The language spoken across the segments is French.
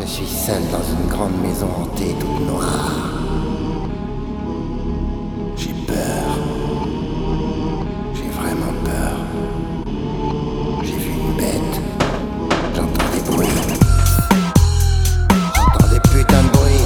Je suis seul dans une grande maison hantée toute noire. J'ai peur. J'ai vraiment peur. J'ai vu une bête. J'entends des bruits. J'entends des putains de bruits.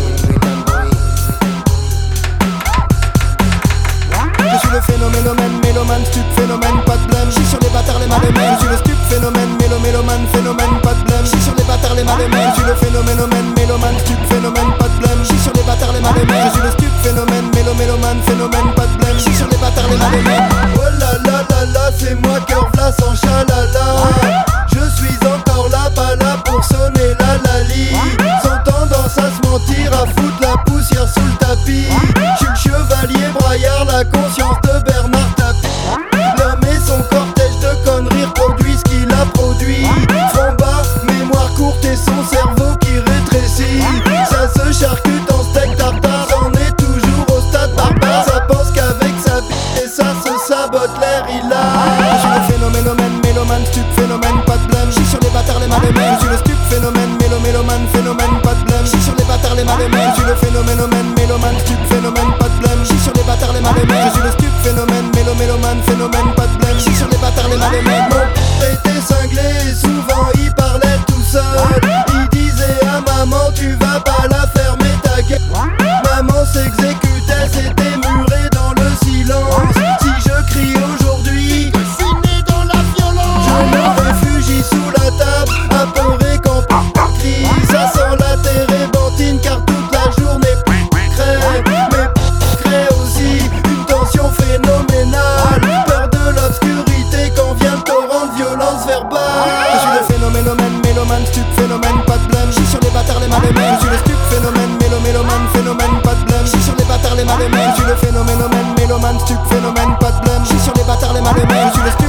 Je suis le phénomène, mélomane, stup, phénomène, pas de blême. Je suis sur les bâtards, les mal aimés. Je suis le stup, phénomène, mélomane, phénomène, pas de blême. Je suis sur les bâtards, les mal aimés. Je suis le phénomène, mélomane, stup, phénomène, pas de blême. Je suis sur les bâtards, les mal aimés. Je suis le stup, phénomène, mélomane, phénomène, pas de blême. Je suis sur les bâtards, les mal aimés. Oh là là là là, c'est moi cœur v'là sans chalala. Je suis encore là, pas là pour sonner la lali. Sans tendance à se mentir, à foutre la poussière sous le tapis. Je suis le chevalier braillard, la conscience de Bernard Tapie. L'homme et son cortège de conneries reproduit ce qu'il a produit. Front bas, mémoire courte et son cerveau qui rétrécit. Ça se charcute en steak tartare, on est toujours au stade barbare. Ça pense qu'avec sa bite et ça se sabote l'air il a. Je suis le phénomène, mélomane, stup, phénomène, pas de blême. Je suis sur les bâtards, les mal aimés. Je suis le stup, phénomène, mélomane, phénomène, pas de blême. Je suis sur les bâtards, les mal aimés. Je suis le phénomène, mélomane, stup, phénomène, pas de blême. Je suis sur les bâtards, les mal aimés. Je suis le stup, phénomène, mélomane, phénomène, pas de blême. Je suis sur les bâtards, les mal aimés. Mon père était cinglé et souvent il parlait tout seul. Il disait à maman tu vas pas la fermer ta gueule. Maman s'exécutait, c'était muré dans le silence. Si je crie aujourd'hui, dans la violence, je me réfugie sous la table, apeuré quand crie. Ça sent la térébenthine car toute la journée crée. Mais crée aussi une tension phénoménale. Peur de l'obscurité quand vient le torrent de violence verbale. Je suis le phénomène, mélomane, stup, phénomène, pas de blême. Je suis sur les bâtards, les mal aimés. Je suis le stup, phénomène, mélomane, phénomène, pas de blême. Je suis sur les bâtards, les mal aimés. Je suis le phénomène, mélomane, stup, phénomène, pas de blême. Je suis sur les bâtards, les mal aimés. Je suis le stup,